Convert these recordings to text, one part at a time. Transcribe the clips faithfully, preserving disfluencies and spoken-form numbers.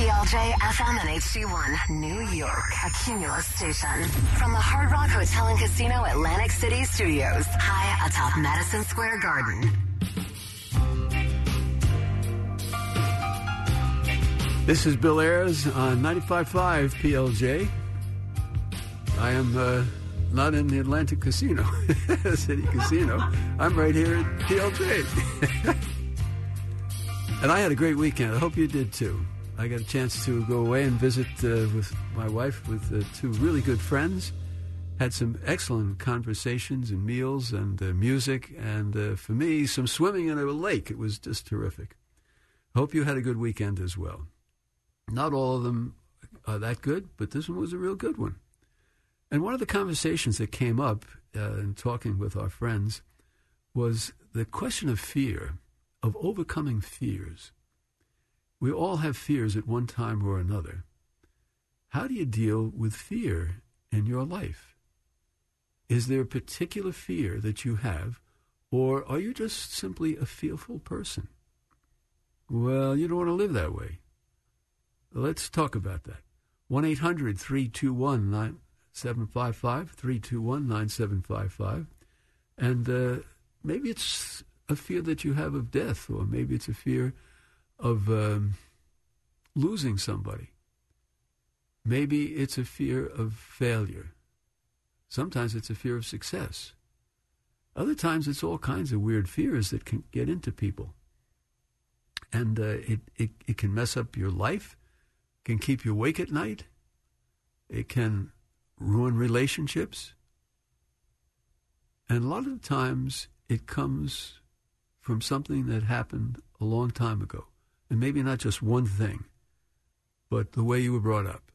P L J, F M, and H D one, New York, a Cumulus station. From the Hard Rock Hotel and Casino Atlantic City Studios, high atop Madison Square Garden. This is Bill Ayers on ninety-five point five P L J. I am uh, not in the Atlantic Casino, City Casino. I'm right here at P L J. And I had a great weekend. I hope you did too. I got a chance to go away and visit uh, with my wife with uh, two really good friends. Had some excellent conversations and meals and uh, music. And uh, for me, some swimming in a lake. It was just terrific. Hope you had a good weekend as well. Not all of them are that good, but this one was a real good one. And one of the conversations that came up uh, in talking with our friends was the question of fear, of overcoming fears. We all have fears at one time or another. How do you deal with fear in your life? Is there a particular fear that you have, or are you just simply a fearful person? Well, you don't want to live that way. Let's talk about that. one eight hundred three two one nine seven five five, three two one nine seven five five. And uh, maybe it's a fear that you have of death, or maybe it's a fear of um, losing somebody. Maybe it's a fear of failure. Sometimes it's a fear of success. Other times it's all kinds of weird fears that can get into people. And uh, it, it, it can mess up your life. Can keep you awake at night. It can ruin relationships. And a lot of the times it comes from something that happened a long time ago. And maybe not just one thing, but the way you were brought up.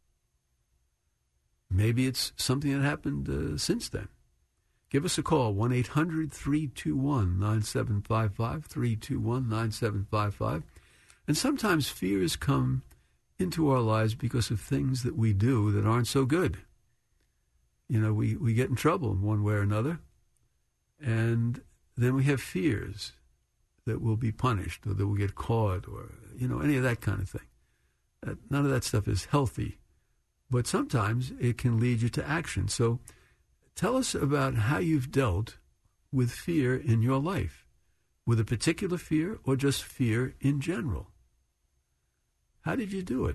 Maybe it's something that happened uh, since then. Give us a call, one eight hundred three two one nine seven five five, three two one nine seven five five. And sometimes fears come into our lives because of things that we do that aren't so good. You know, we, we get in trouble in one way or another, and then we have fears that we'll be punished or that we'll get caught or, you know, any of that kind of thing. Uh, none of that stuff is healthy, but sometimes it can lead you to action. So tell us about how you've dealt with fear in your life, with a particular fear or just fear in general. How did you do it?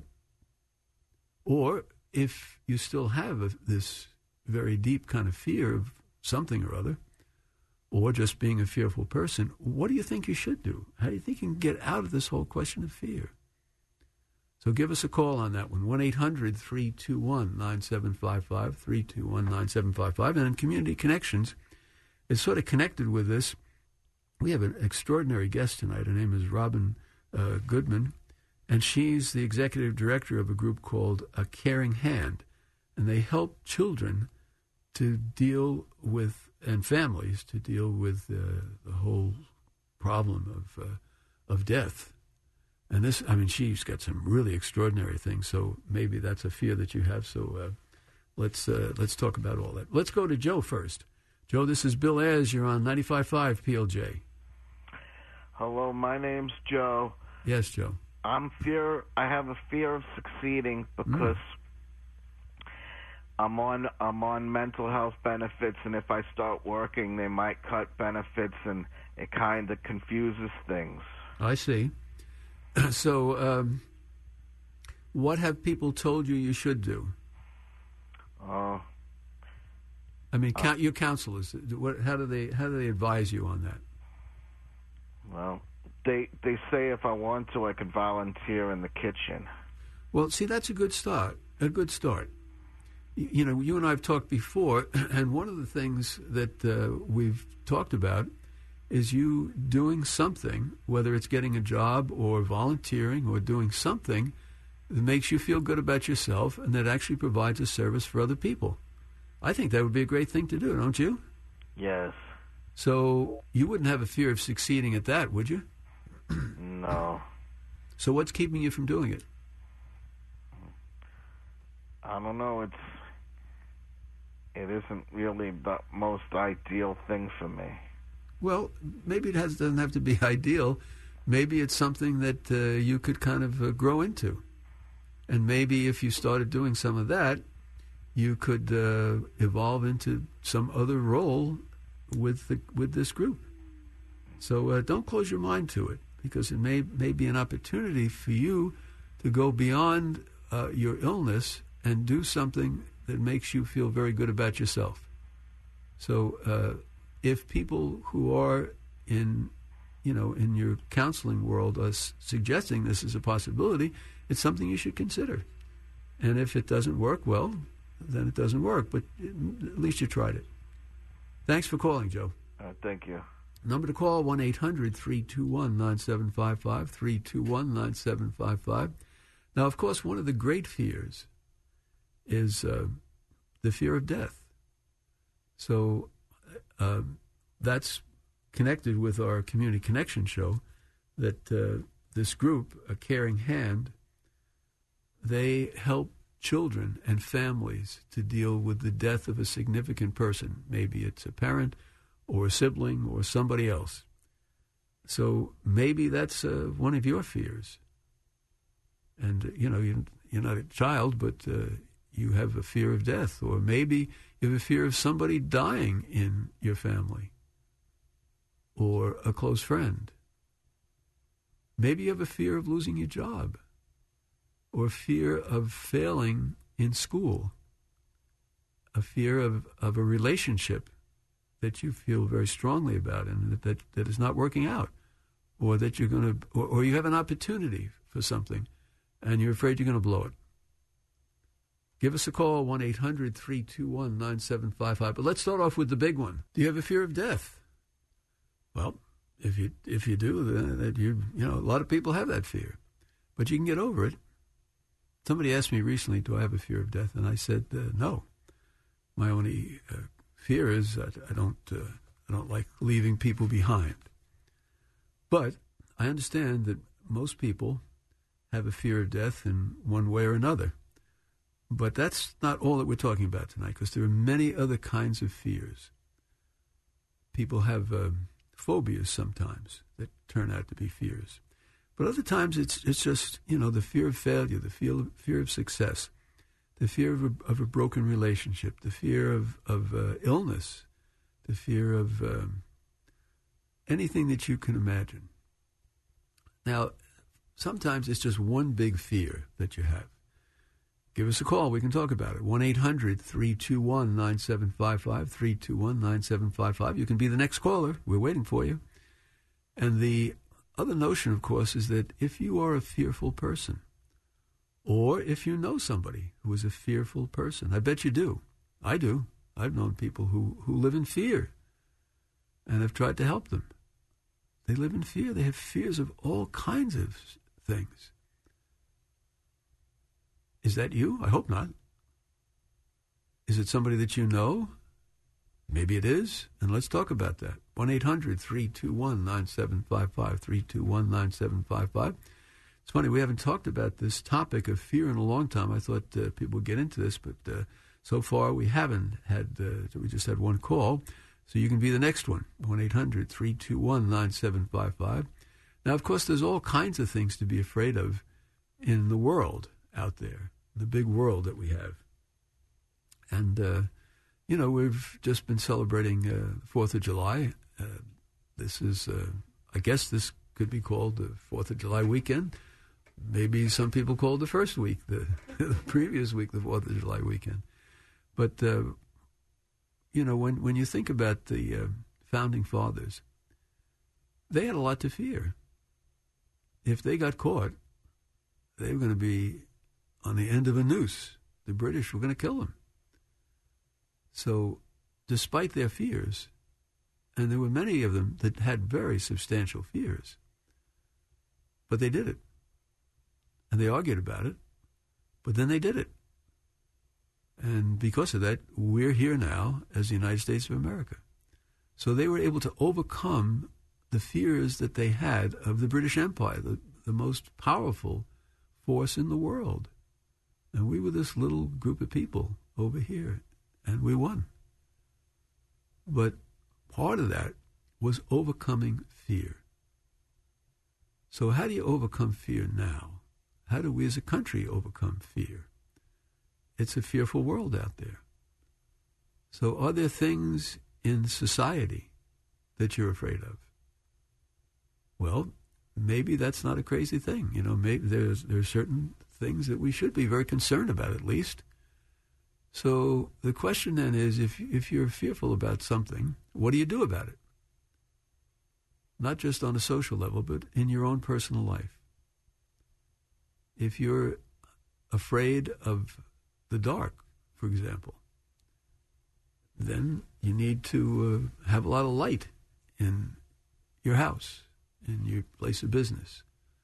Or if you still have a, this very deep kind of fear of something or other, or just being a fearful person, what do you think you should do? How do you think you can get out of this whole question of fear? So give us a call on that one, one eight hundred three two one nine seven five five, three two one nine seven five five. And in Community Connections, it's sort of connected with this. We have an extraordinary guest tonight. Her name is Robin uh, Goodman. And she's the executive director of a group called A Caring Hand. And they help children to deal with, and families to deal with uh, the whole problem of uh, of death. And this, I mean, she's got some really extraordinary things. So maybe that's a fear that you have. So uh, let's uh, let's talk about all that. Let's go to Joe first. Joe, this is Bill Ayers. You're on ninety-five point five P L J. Hello, my name's Joe. Yes, Joe. I'm fear. I have a fear of succeeding because mm. I'm on I'm on mental health benefits, and if I start working, they might cut benefits, and it kind of confuses things. I see. So, um, what have people told you you should do? Uh, I mean, uh, your counselors. What? How do they? How do they advise you on that? Well. They they say if I want to, I could volunteer in the kitchen. Well, see, that's a good start. A good start. You, you know, you and I have talked before, and one of the things that uh, we've talked about is you doing something, whether it's getting a job or volunteering or doing something that makes you feel good about yourself and that actually provides a service for other people. I think that would be a great thing to do, don't you? Yes. So you wouldn't have a fear of succeeding at that, would you? No. So what's keeping you from doing it? I don't know. It's it isn't really the most ideal thing for me. Well, maybe it has, doesn't have to be ideal. Maybe it's something that uh, you could kind of uh, grow into. And maybe if you started doing some of that, you could uh, evolve into some other role with the, with this group. So uh, don't close your mind to it, because it may, may be an opportunity for you to go beyond uh, your illness and do something that makes you feel very good about yourself. So uh, if people who are in, you know, in your counseling world are s- suggesting this is a possibility, it's something you should consider. And if it doesn't work, well, then it doesn't work. But at least you tried it. Thanks for calling, Joe. Uh, thank you. Number to call, one eight hundred three two one nine seven five five, three two one nine seven five five. Now, of course, one of the great fears is uh, the fear of death. So uh, that's connected with our Community Connection show, that uh, this group, A Caring Hand, they help children and families to deal with the death of a significant person. Maybe it's a parent or a sibling or somebody else. So maybe that's uh, one of your fears. And, you know, you, you're not a child, but uh, you have a fear of death. Or maybe you have a fear of somebody dying in your family or a close friend. Maybe you have a fear of losing your job or fear of failing in school, a fear of, of a relationship that you feel very strongly about and that, that, that is not working out, or that you're going to, or, or you have an opportunity for something and you're afraid you're going to blow it. Give us a call, one eight hundred three two one nine seven five five. But let's start off with the big one. Do you have a fear of death? Well, if you if you do, then that you you know a lot of people have that fear, but you can get over it. Somebody asked me recently, "Do I have a fear of death?" And I said, uh, "No. My only uh, fear is that I don't uh, I don't like leaving people behind." But I understand that most people have a fear of death in one way or another. But that's not all that we're talking about tonight, because there are many other kinds of fears. People have uh, phobias sometimes that turn out to be fears. But other times it's it's just, you know, the fear of failure, the fear of, fear of success, the fear of a, of a broken relationship, the fear of, of uh, illness, the fear of um, anything that you can imagine. Now, sometimes it's just one big fear that you have. Give us a call. We can talk about it. one eight hundred three two one nine seven five five, three two one nine seven five five. You can be the next caller. We're waiting for you. And the other notion, of course, is that if you are a fearful person, or if you know somebody who is a fearful person, I bet you do. I do. I've known people who, who live in fear, and I've tried to help them. They live in fear. They have fears of all kinds of things. Is that you? I hope not. Is it somebody that you know? Maybe it is, and let's talk about that. one eight hundred three two one nine seven five five, three two one nine seven five five. It's funny, we haven't talked about this topic of fear in a long time. I thought uh, people would get into this, but uh, so far we haven't had, uh, we just had one call. So you can be the next one, one eight hundred three two one nine seven five five. Now, of course, there's all kinds of things to be afraid of in the world out there, the big world that we have. And, uh, you know, we've just been celebrating uh, the fourth of July. Uh, this is, uh, I guess this could be called the fourth of July weekend. Maybe some people call it the first week, the, the previous week, the fourth of July weekend. But, uh, you know, when, when you think about the uh, founding fathers, they had a lot to fear. If they got caught, they were going to be on the end of a noose. The British were going to kill them. So, despite their fears, and there were many of them that had very substantial fears, but they did it. And they argued about it, but then they did it. And because of that, we're here now as the United States of America. So they were able to overcome the fears that they had of the British Empire, the, the most powerful force in the world. And we were this little group of people over here, and we won. But part of that was overcoming fear. So how do you overcome fear now? How how do we as a country overcome fear? It's a fearful world out there. So are there things in society that you're afraid of? Well, maybe that's not a crazy thing. You know, maybe there's there's certain things that we should be very concerned about, at least. So the question then is, if if you're fearful about something, what do you do about it? Not just on a social level, but in your own personal life. If you're afraid of the dark, for example, then you need to uh, have a lot of light in your house, in your place of business.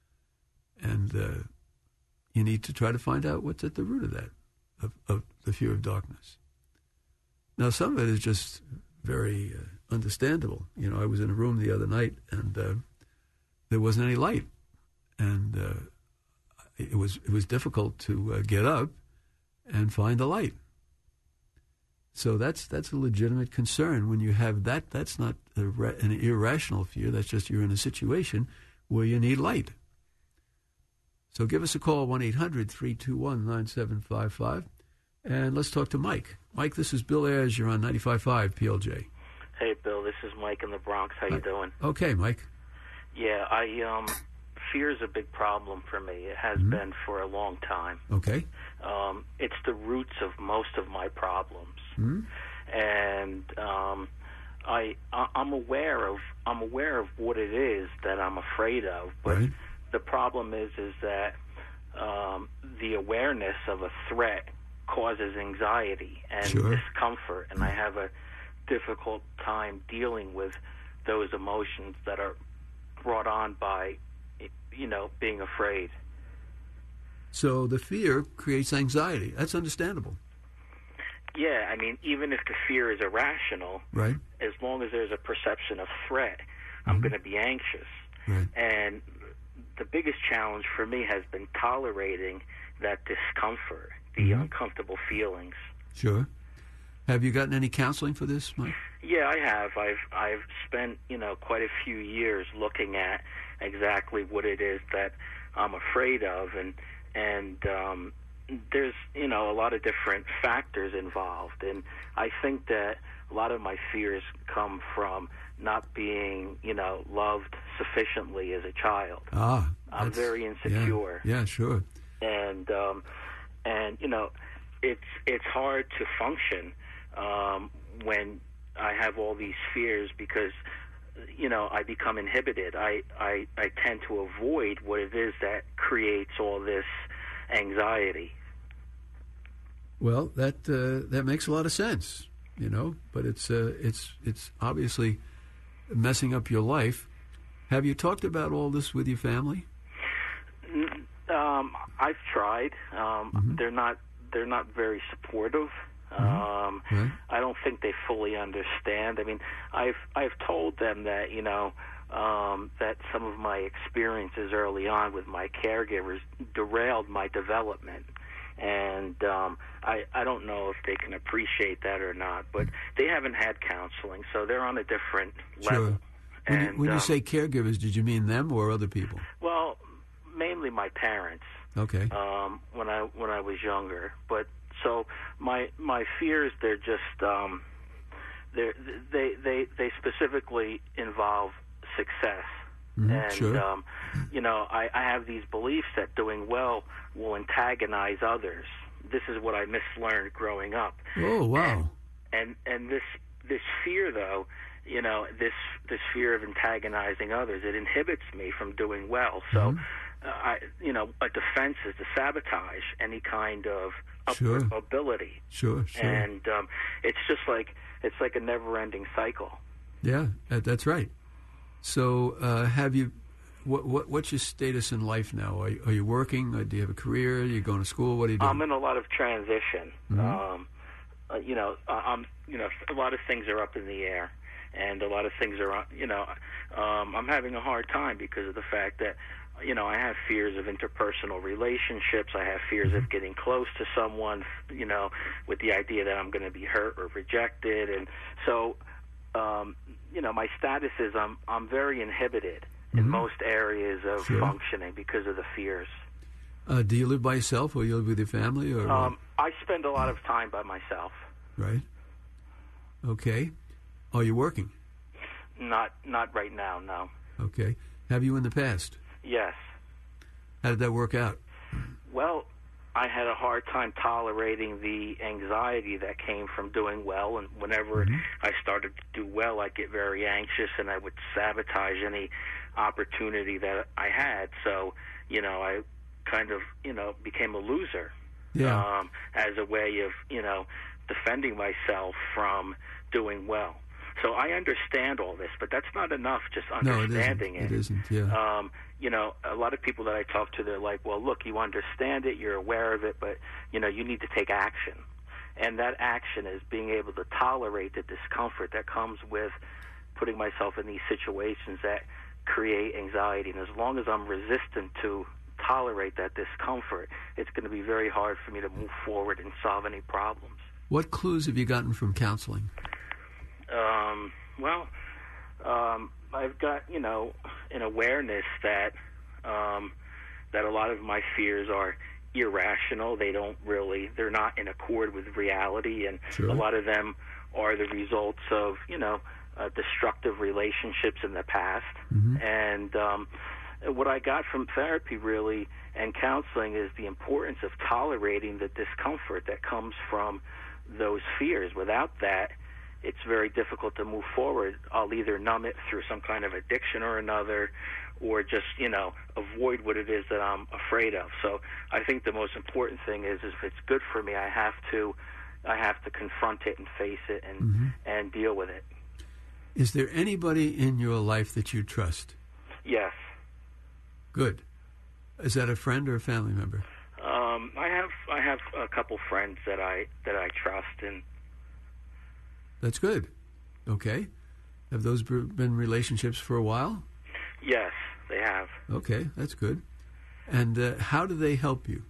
And uh, you need to try to find out what's at the root of that, of, of the fear of darkness. Now, some of it is just very uh, understandable. You know, I was in a room the other night, and uh, there wasn't any light. And uh, it was it was difficult to uh, get up and find the light. So that's that's a legitimate concern. When you have that, that's not a, an irrational fear. That's just you're in a situation where you need light. So give us a call, one eight hundred three two one nine seven five five, and let's talk to Mike. Mike, this is Bill Ayers. You're on ninety-five point five P L J. Hey, Bill. This is Mike in the Bronx. How you doing? Okay, Mike. Yeah, I um, fear is a big problem for me. It has mm-hmm. been for a long time. Okay. Um, it's the roots of most of my problems. Mm-hmm. And um, I, I, I'm aware of I'm aware of what it is that I'm afraid of, but right. the problem is is that um, the awareness of a threat causes anxiety and sure. discomfort, and I have a difficult time dealing with those emotions that are brought on by, you know, being afraid. So the fear creates anxiety. That's understandable. Yeah, I mean, even if the fear is irrational, right. as long as there's a perception of threat, mm-hmm. I'm going to be anxious. Right. And the biggest challenge for me has been tolerating that discomfort, the mm-hmm. uncomfortable feelings. Sure. Have you gotten any counseling for this, Mike? Yeah, I have. I've I've spent, you know, quite a few years looking at exactly what it is that I'm afraid of, and and um, there's, you know, a lot of different factors involved, and I think that a lot of my fears come from not being, you know, loved sufficiently as a child. Ah, I'm very insecure. Yeah, yeah, sure. And um, and you know, it's it's hard to function um, when I have all these fears because, you know, I become inhibited. I, I I tend to avoid what it is that creates all this anxiety. Well, that uh, that makes a lot of sense, you know. But it's uh, it's it's obviously messing up your life. Have you talked about all this with your family? Um, I've tried. Um, mm-hmm. They're not they're not very supportive. Mm-hmm. Um, right. I don't think they fully understand. I mean, I've I've told them that, you know, um, that some of my experiences early on with my caregivers derailed my development, and um, I I don't know if they can appreciate that or not. But they haven't had counseling, so they're on a different level. Sure. When, and, you, when um, you say caregivers, did you mean them or other people? Well, mainly my parents. Okay. Um, when I when I was younger, but so my my fears, they're just um, they're, they they they specifically involve success, mm-hmm, and sure. um, you know, I, I have these beliefs that doing well will antagonize others. This is what I mislearned growing up. Oh wow! And and, and this this fear, though, you know, this this fear of antagonizing others, it inhibits me from doing well. So. Mm-hmm. Uh, I, you know, a defense is to sabotage any kind of sure. upward mobility. Sure, sure. And um, it's just like it's like a never-ending cycle. Yeah, that, that's right. So, uh, have you? What, what what's your status in life now? Are you, are you working? Or do you have a career? Are you going to school? What are you doing? I'm in a lot of transition. Mm-hmm. Um, uh, you know, I'm you know a lot of things are up in the air, and a lot of things are you know um, I'm having a hard time because of the fact that. You know, I have fears of interpersonal relationships. I have fears of getting close to someone, you know, with the idea that I'm going to be hurt or rejected. And so, um, you know, my status is I'm I'm very inhibited mm-hmm. in most areas of sure. functioning because of the fears. Uh, do you live by yourself, or you live with your family, or? Um, I spend a lot of time by myself. Right. Okay. Are you working? Not not right now, no. Okay. Have you in the past? Yes. How did that work out? Well, I had a hard time tolerating the anxiety that came from doing well, and whenever mm-hmm. I started to do well, I'd get very anxious, and I would sabotage any opportunity that I had. So, you know, I kind of, you know, became a loser. Yeah. Um, as a way of, you know, defending myself from doing well. So I understand all this, but that's not enough just understanding no, it. Isn't. It isn't, yeah. Um, you know, a lot of people that I talk to, they're like, well, look, you understand it, you're aware of it, but, you know, you need to take action. And that action is being able to tolerate the discomfort that comes with putting myself in these situations that create anxiety. And as long as I'm resistant to tolerate that discomfort, it's going to be very hard for me to move forward and solve any problems. What clues have you gotten from counseling? Um, well, um, I've got, you know, an awareness that um, that a lot of my fears are irrational. They don't really, they're not in accord with reality, and sure. a lot of them are the results of, you know, uh, destructive relationships in the past. Mm-hmm. And um, what I got from therapy really and counseling is the importance of tolerating the discomfort that comes from those fears. Without that, it's very difficult to move forward. I'll either numb it through some kind of addiction or another, or just, you know, avoid what it is that I'm afraid of. So I think the most important thing is, is if it's good for me, I have to, I have to confront it and face it and mm-hmm. and deal with it. Is there anybody in your life that you trust? Yes. Good. Is that a friend or a family member? Um, I have I have a couple friends that I that I trust, and that's good. Okay. Have those been relationships for a while? Yes, they have. Okay, that's good. And uh, how do they help you?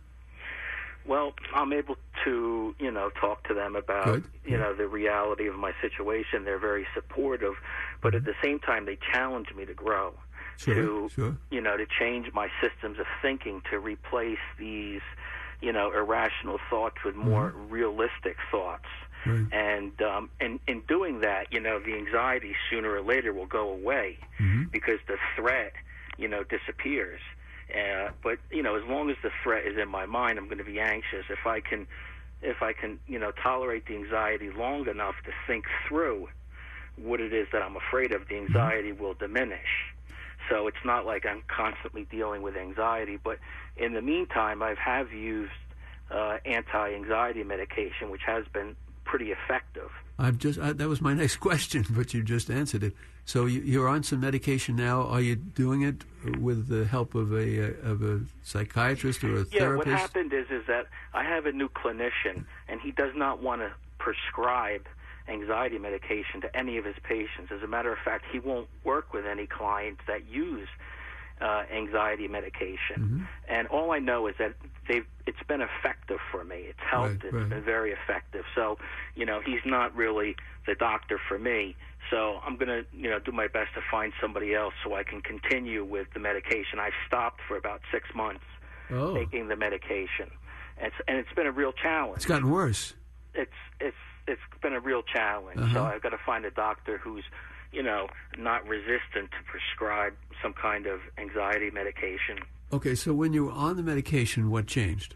Well, I'm able to, you know, talk to them about, good. you yeah. know, the reality of my situation. They're very supportive, but at the same time, they challenge me to grow. Sure, to, sure. you know, to change my systems of thinking, to replace these, you know, irrational thoughts with more mm-hmm. realistic thoughts. Right. And um, and in doing that, you know, the anxiety sooner or later will go away mm-hmm. because the threat, you know, disappears. Uh, but you know, as long as the threat is in my mind, I'm going to be anxious. If I can, if I can, you know, tolerate the anxiety long enough to think through what it is that I'm afraid of, the anxiety will diminish. So it's not like I'm constantly dealing with anxiety. But in the meantime, I have used uh, anti-anxiety medication, which has been pretty effective. I've just I, that was my next question, but you just answered it. So you, you're on some medication now. Are you doing it with the help of a of a psychiatrist or a yeah, therapist? Yeah, what happened is is that I have a new clinician, and he does not want to prescribe anxiety medication to any of his patients. As a matter of fact, he won't work with any clients that use uh, anxiety medication. Mm-hmm. And all I know is that they've it's been effective for me. It's helped. Right, it's right. been very effective. So, you know, he's not really the doctor for me. So I'm going to, you know, do my best to find somebody else so I can continue with the medication. I stopped for about six months oh. taking the medication. And it's, and it's been a real challenge. It's gotten worse. It's it's it's been a real challenge. Uh-huh. So I've got to find a doctor who's, you know, not resistant to prescribe some kind of anxiety medication. Okay, so when you were on the medication, what changed?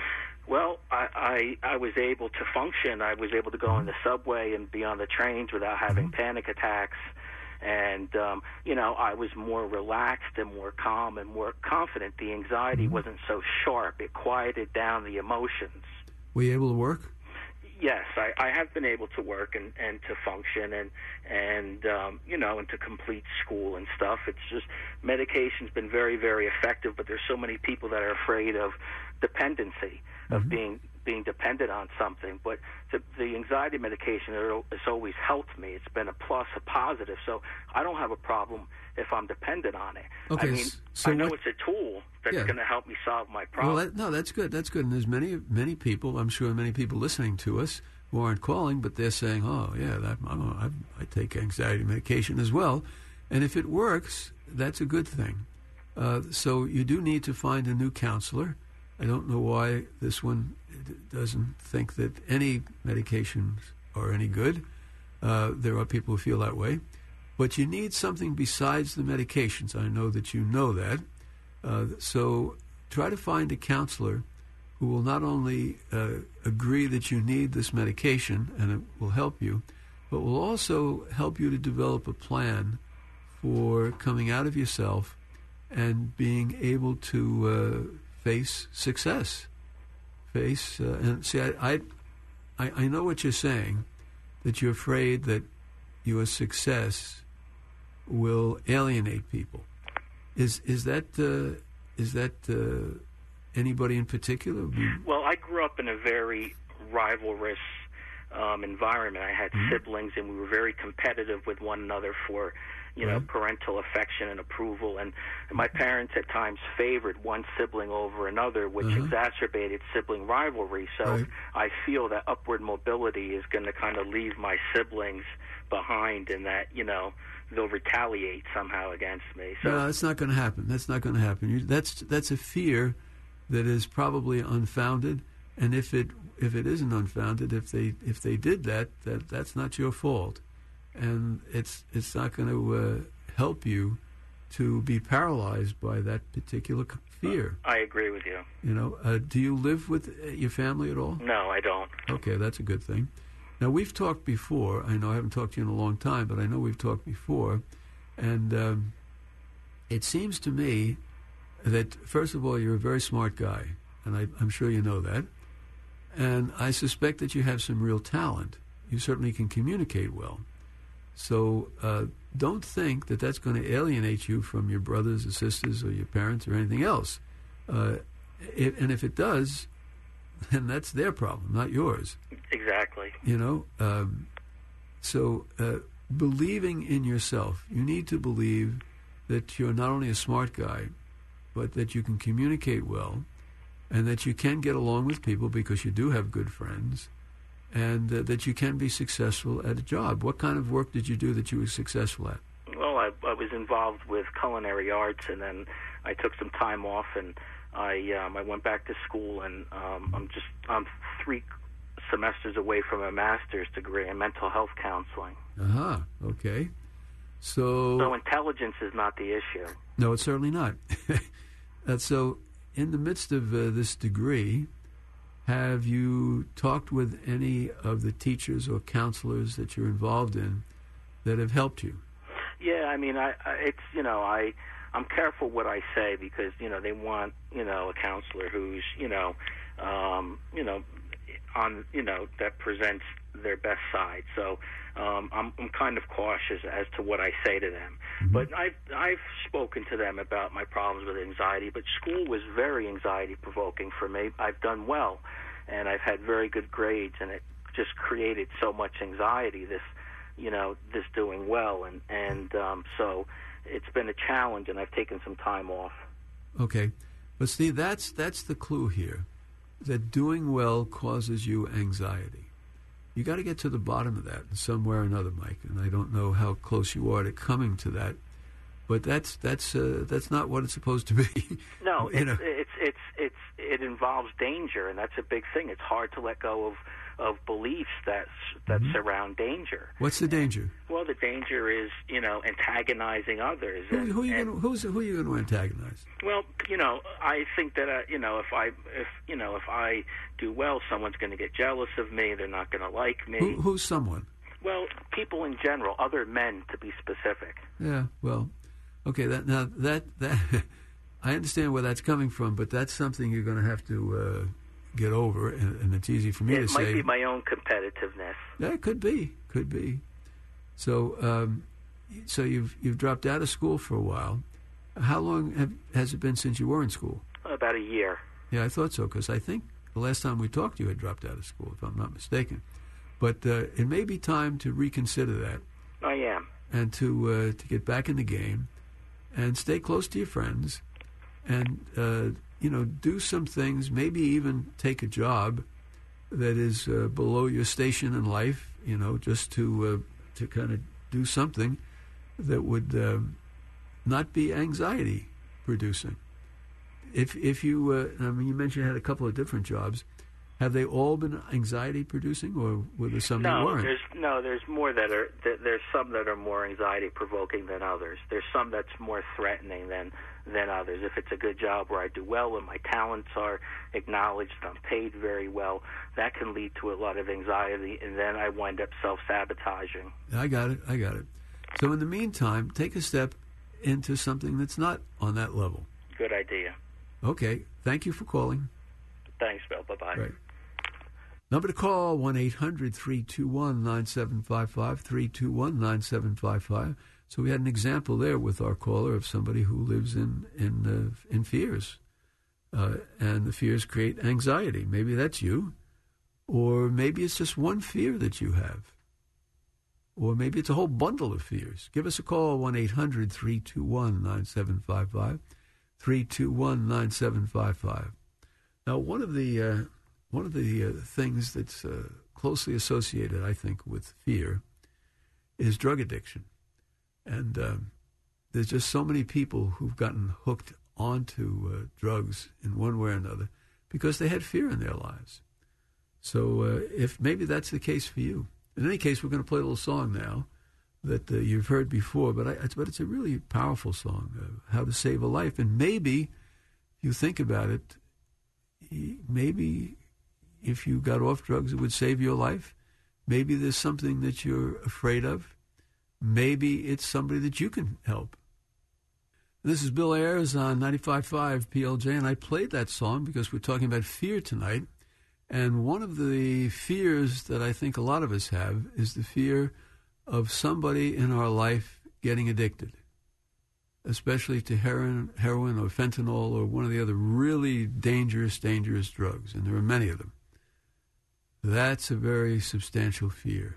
Well, I, I I was able to function. I was able to go on the subway and be on the trains without having mm-hmm. panic attacks. And, um, you know, I was more relaxed and more calm and more confident. The anxiety mm-hmm. wasn't so sharp. It quieted down the emotions. Were you able to work? Yes, I, I have been able to work and, and to function and, and um, you know, and to complete school and stuff. It's just medication's been very, very effective, but there's so many people that are afraid of dependency, of mm-hmm. being being dependent on something. But the, the anxiety medication has always helped me. It's been a plus, a positive. So I don't have a problem if I'm dependent on it. Okay, I mean, so I know what, it's a tool that's yeah. going to help me solve my problem. Well, that, no, that's good. That's good. And there's many, many people, I'm sure many people listening to us who aren't calling, but they're saying, oh, yeah, that, I, I take anxiety medication as well. And if it works, that's a good thing. Uh, so you do need to find a new counselor. I don't know why this one doesn't think that any medications are any good. Uh, there are people who feel that way. But you need something besides the medications. I know that you know that. Uh, so try to find a counselor who will not only uh, agree that you need this medication and it will help you, but will also help you to develop a plan for coming out of yourself and being able to uh, face success. Face uh, and see, I, I, I know what you're saying, that you're afraid that your success will alienate people. Is is that uh, is that uh, anybody in particular? Well, I grew up in a very rivalrous um, environment. I had mm-hmm. siblings, and we were very competitive with one another for, you know, right. parental affection and approval. And my parents at times favored one sibling over another, which uh-huh. exacerbated sibling rivalry. So right. I feel that upward mobility is going to kind of leave my siblings behind, and that, you know, they'll retaliate somehow against me. So no, that's not going to happen. That's not going to happen. You, that's that's a fear that is probably unfounded. And if it if it isn't unfounded, if they if they did that, that that's not your fault, and it's it's not going to uh, help you to be paralyzed by that particular fear. I agree with you. You know, uh, do you live with your family at all? No, I don't. Okay, that's a good thing. Now, we've talked before. I know I haven't talked to you in a long time, but I know we've talked before. And um, it seems to me that, first of all, you're a very smart guy, and I, I'm sure you know that. And I suspect that you have some real talent. You certainly can communicate well. So uh, don't think that that's going to alienate you from your brothers or sisters or your parents or anything else. Uh, it, and if it does, then that's their problem, not yours. Exactly. You know, um, so uh, believing in yourself, you need to believe that you're not only a smart guy, but that you can communicate well, and that you can get along with people because you do have good friends, and uh, that you can be successful at a job. What kind of work did you do that you were successful at? Well, I, I was involved with culinary arts, and then I took some time off, and I um, I went back to school, and um, I'm just I'm three semesters away from a master's degree in mental health counseling. Uh-huh, okay. So, so intelligence is not the issue. No, it's certainly not. uh, so in the midst of uh, this degree, have you talked with any of the teachers or counselors that you're involved in that have helped you? Yeah, I mean, I, I it's, you know, I, I'm careful what I say because, you know, they want, you know, a counselor who's, you know, um, you know, on, you know, that presents their best side. So um, I'm, I'm kind of cautious as to what I say to them. Mm-hmm. But I've, I've spoken to them about my problems with anxiety, but school was very anxiety-provoking for me. I've done well, and I've had very good grades, and it just created so much anxiety, this, you know, this doing well. And, and um, so it's been a challenge, and I've taken some time off. Okay. But see, that's that's the clue here, that doing well causes you anxiety. You got to get to the bottom of that in some way or another, Mike. And I don't know how close you are to coming to that, but that's that's uh, that's not what it's supposed to be. No, you it's, know? it's it's it's it involves danger, and that's a big thing. It's hard to let go of of beliefs that that mm-hmm. surround danger. What's the danger? Well, the danger is, you know, antagonizing others. Who, and, who are you and, gonna, who's who are you going to antagonize? Well, you know, I think that uh, you know, if I if you know if I do well, someone's going to get jealous of me. They're not going to like me. Who, who's someone? Well, people in general, other men, to be specific. Yeah. Well, okay. That now that that I understand where that's coming from, but that's something you're going to have to uh, get over, and, and it's easy for me it to say. It might be my own competitiveness. Yeah, it could be. Could be. So, um, so you've you've dropped out of school for a while. How long have, has it been since you were in school? About a year. Yeah, I thought so, because I think the last time we talked, you had dropped out of school, if I'm not mistaken. But uh, it may be time to reconsider that. I am. And to uh, to get back in the game, and stay close to your friends, and uh, you know, do some things. Maybe even take a job that is uh, below your station in life. You know, just to uh, to kind of do something that would uh, not be anxiety producing. if if you, uh, I mean, you mentioned you had a couple of different jobs. Have they all been anxiety producing, or were there some no, that weren't? There's, no, there's more that are. There's some that are more anxiety provoking than others. There's some that's more threatening than than others. If it's a good job where I do well and my talents are acknowledged, I'm paid very well, that can lead to a lot of anxiety, and then I wind up self-sabotaging. I got it. I got it. So in the meantime, take a step into something that's not on that level. Good idea. Okay. Thank you for calling. Thanks, Bill. Bye-bye. Right. Number to call, one eight hundred three two one nine seven five five, three two one nine seven five five. So we had an example there with our caller of somebody who lives in in, uh, in fears. Uh, and the fears create anxiety. Maybe that's you. Or maybe it's just one fear that you have. Or maybe it's a whole bundle of fears. Give us a call, one eight hundred three two one nine seven five five, three two one nine seven five five. Now, one of the... Uh, One of the uh, things that's uh, closely associated, I think, with fear is drug addiction. And um, there's just so many people who've gotten hooked onto uh, drugs in one way or another because they had fear in their lives. So uh, if maybe that's the case for you. In any case, we're going to play a little song now that uh, you've heard before, but, I, but it's a really powerful song, uh, How to Save a Life. And maybe, if you think about it, maybe... if you got off drugs, it would save your life. Maybe there's something that you're afraid of. Maybe it's somebody that you can help. This is Bill Ayers on ninety-five point five P L J, and I played that song because we're talking about fear tonight. And one of the fears that I think a lot of us have is the fear of somebody in our life getting addicted, especially to heroin, heroin or fentanyl or one of the other really dangerous, dangerous drugs, and there are many of them. That's a very substantial fear.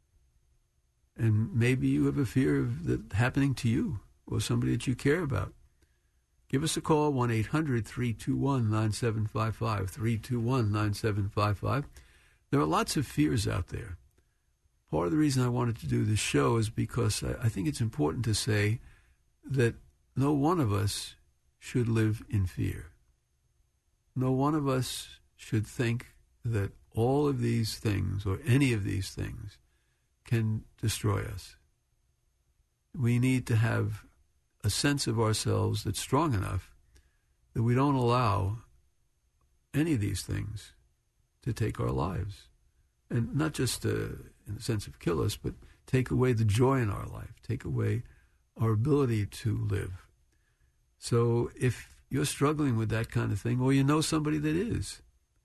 And maybe you have a fear of that happening to you or somebody that you care about. Give us a call, one eight hundred three two one nine seven five five, three two one nine seven five five. There are lots of fears out there. Part of the reason I wanted to do this show is because I, I think it's important to say that no one of us should live in fear. No one of us should think that all of these things or any of these things can destroy us. We need to have a sense of ourselves that's strong enough that we don't allow any of these things to take our lives. And not just uh, in the sense of kill us, but take away the joy in our life, take away our ability to live. So if you're struggling with that kind of thing, or you know somebody that is,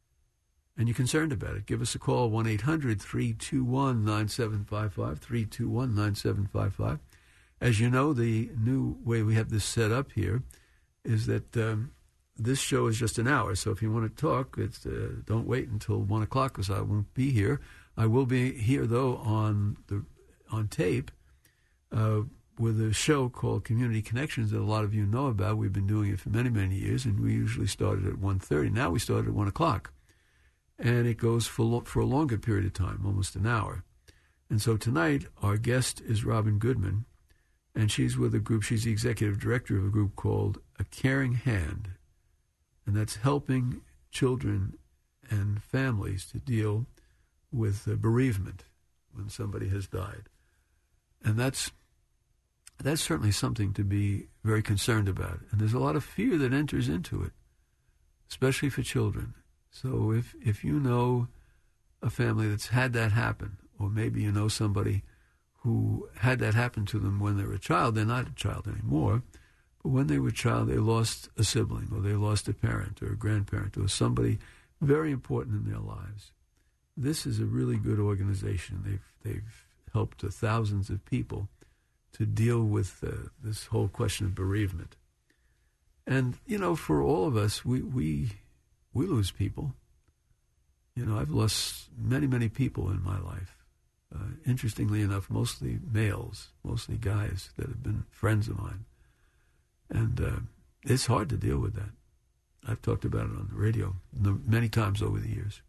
and you're concerned about it, give us a call, one eight hundred three two one nine seven five five, three two one nine seven five five. As you know, the new way we have this set up here is that um, this show is just an hour. So if you want to talk, it's, uh, don't wait until one o'clock because I won't be here. I will be here, though, on the on tape uh, with a show called Community Connections that a lot of you know about. We've been doing it for many, many years, and we usually started at one thirty. Now we start at one o'clock. And it goes for lo- for a longer period of time, almost an hour. And so tonight, our guest is Robin Goodman, and she's with a group. She's the executive director of a group called A Caring Hand, and that's helping children and families to deal with uh, bereavement when somebody has died. And that's that's certainly something to be very concerned about. And there's a lot of fear that enters into it, especially for children. So if, if you know a family that's had that happen, or maybe you know somebody who had that happen to them when they were a child, they're not a child anymore, but when they were a child, they lost a sibling, or they lost a parent, or a grandparent, or somebody very important in their lives. This is a really good organization. They've, they've helped uh, thousands of people to deal with uh, this whole question of bereavement. And, you know, for all of us, we... we We lose people. You know, I've lost many, many people in my life. Uh, interestingly enough, mostly males, mostly guys that have been friends of mine. And uh, it's hard to deal with that. I've talked about it on the radio many times over the years.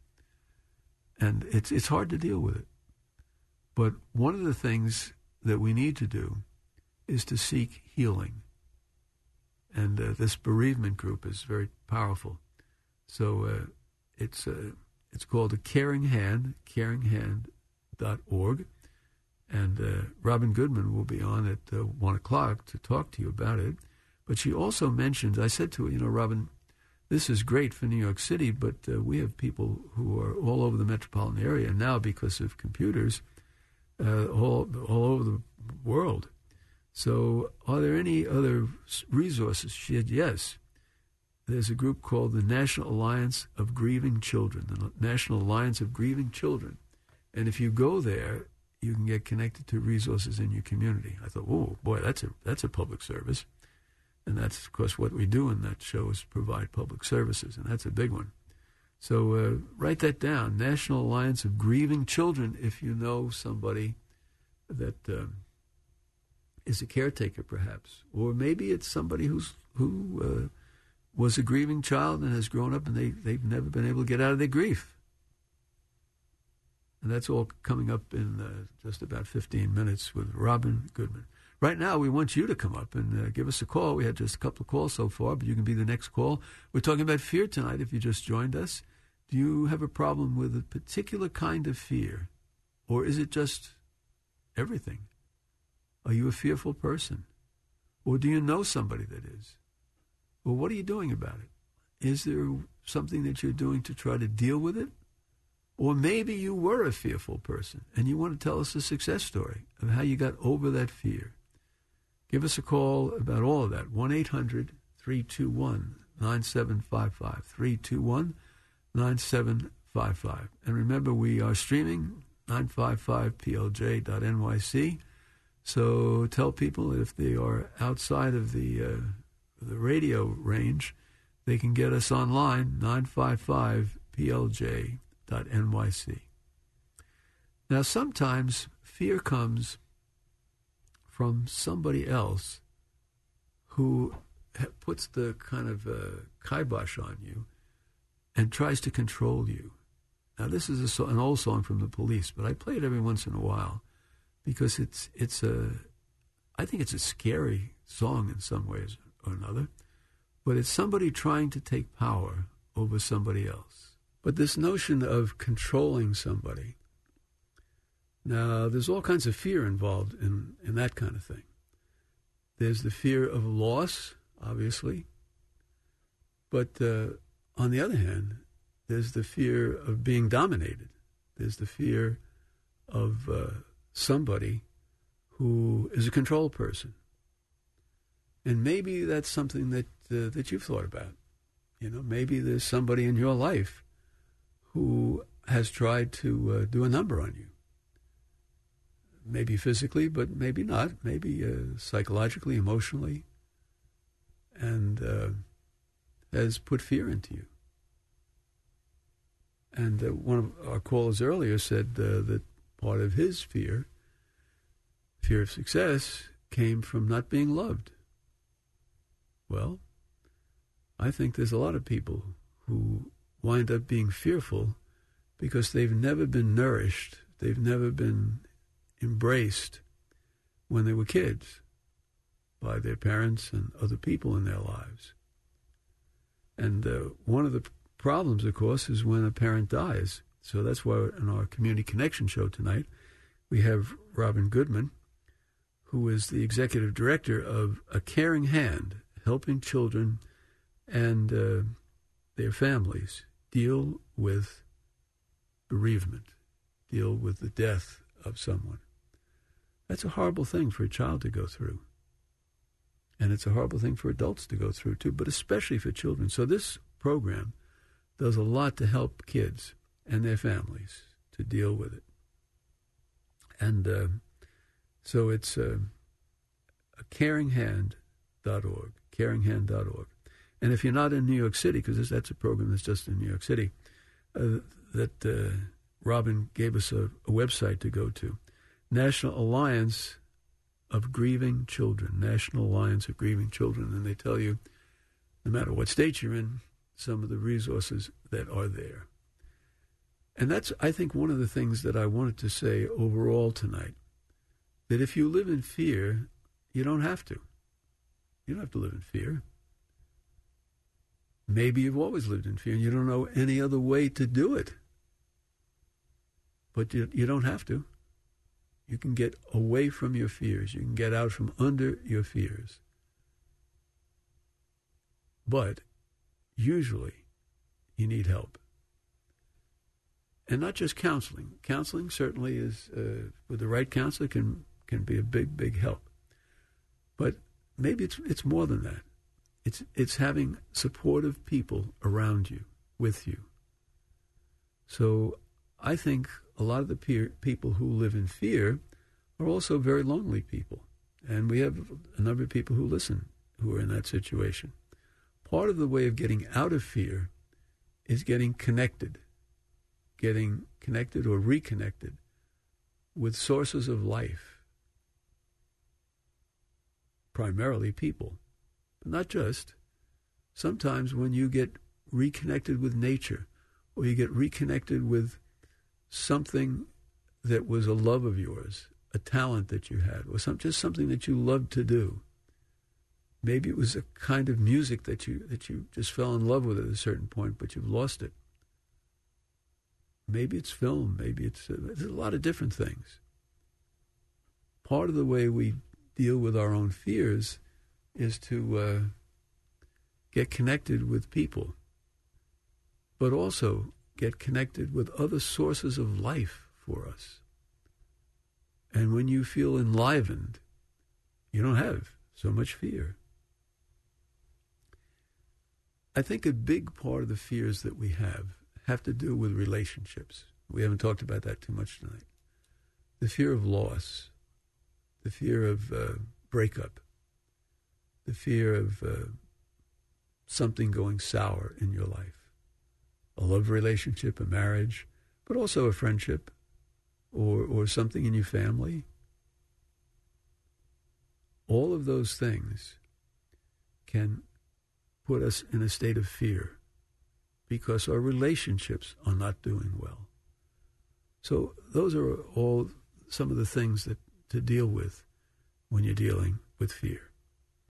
And it's it's hard to deal with it. But one of the things that we need to do is to seek healing. And uh, this bereavement group is very powerful. So uh, it's uh, it's called a Caring Hand, caring hand dot org. And uh, Robin Goodman will be on at uh, one o'clock to talk to you about it. But she also mentioned, I said to her, you know, Robin, this is great for New York City, but uh, we have people who are all over the metropolitan area now because of computers, uh, all all over the world. So are there any other resources? She said, yes. There's a group called the National Alliance of Grieving Children, the National Alliance of Grieving Children. And if you go there, you can get connected to resources in your community. I thought, oh, boy, that's a that's a public service. And that's, of course, what we do in that show is provide public services, and that's a big one. So uh, write that down, National Alliance of Grieving Children, if you know somebody that um, is a caretaker, perhaps. Or maybe it's somebody who's who uh, was a grieving child and has grown up and they, they've never been able to get out of their grief. And that's all coming up in uh, just about fifteen minutes with Robin Goodman. Right now, we want you to come up and uh, give us a call. We had just a couple of calls so far, but you can be the next call. We're talking about fear tonight if you just joined us. Do you have a problem with a particular kind of fear? Or is it just everything? Are you a fearful person? Or do you know somebody that is? Well, what are you doing about it? Is there something that you're doing to try to deal with it? Or maybe you were a fearful person and you want to tell us a success story of how you got over that fear. Give us a call about all of that, one eight hundred three two one nine seven five five, three two one nine seven five five. And remember, we are streaming nine fifty-five P L J dot N Y C. So tell people if they are outside of the uh, the radio range, they can get us online, nine fifty-five P L J dot N Y C. Now, sometimes fear comes from somebody else who puts the kind of uh, kibosh on you and tries to control you. Now, this is a so- an old song from the Police, but I play it every once in a while because it's it's a, I think it's a scary song in some ways or another, but it's somebody trying to take power over somebody else. But this notion of controlling somebody, now there's all kinds of fear involved in, in that kind of thing. There's the fear of loss, obviously, but uh, on the other hand, there's the fear of being dominated. There's the fear of uh, somebody who is a control person. And maybe that's something that uh, that you've thought about. You know, maybe there's somebody in your life who has tried to uh, do a number on you. Maybe physically, but maybe not. Maybe uh, psychologically, emotionally, and uh, has put fear into you. And uh, one of our callers earlier said uh, that part of his fear, fear of success, came from not being loved. Well, I think there's a lot of people who wind up being fearful because they've never been nourished, they've never been embraced when they were kids by their parents and other people in their lives. And uh, one of the problems, of course, is when a parent dies. So that's why in our Community Connection show tonight, we have Robin Goodman, who is the executive director of A Caring Hand, helping children and uh, their families deal with bereavement, deal with the death of someone. That's a horrible thing for a child to go through. And it's a horrible thing for adults to go through, too, but especially for children. So this program does a lot to help kids and their families to deal with it. And uh, so it's uh, a caring hand dot org, caring hand dot org. And if you're not in New York City, because that's a program that's just in New York City, uh, that uh, Robin gave us a, a website to go to, National Alliance of Grieving Children, National Alliance of Grieving Children. And they tell you, no matter what state you're in, some of the resources that are there. And that's, I think, one of the things that I wanted to say overall tonight, that if you live in fear, you don't have to. You don't have to live in fear. Maybe you've always lived in fear and you don't know any other way to do it. But you, you don't have to. You can get away from your fears. You can get out from under your fears. But usually you need help. And not just counseling. Counseling certainly is, uh, with the right counselor, can can be a big, big help. But maybe it's it's more than that. It's it's having supportive people around you, with you. So I think a lot of the peer, people who live in fear are also very lonely people. And we have a number of people who listen who are in that situation. Part of the way of getting out of fear is getting connected, getting connected or reconnected with sources of life, primarily people, but not just. Sometimes when you get reconnected with nature, or you get reconnected with something that was a love of yours, a talent that you had, or some, just something that you loved to do. Maybe it was a kind of music that you that you just fell in love with at a certain point, but you've lost it. Maybe it's film. Maybe it's uh, there's a lot of different things. Part of the way we deal with our own fears is to uh, get connected with people, but also get connected with other sources of life for us. And when you feel enlivened, you don't have so much fear. I think a big part of the fears that we have have to do with relationships. We haven't talked about that too much tonight. The fear of loss, the fear of uh, breakup, the fear of uh, something going sour in your life, a love relationship, a marriage, but also a friendship or, or something in your family. All of those things can put us in a state of fear because our relationships are not doing well. So those are all some of the things that to deal with when you're dealing with fear.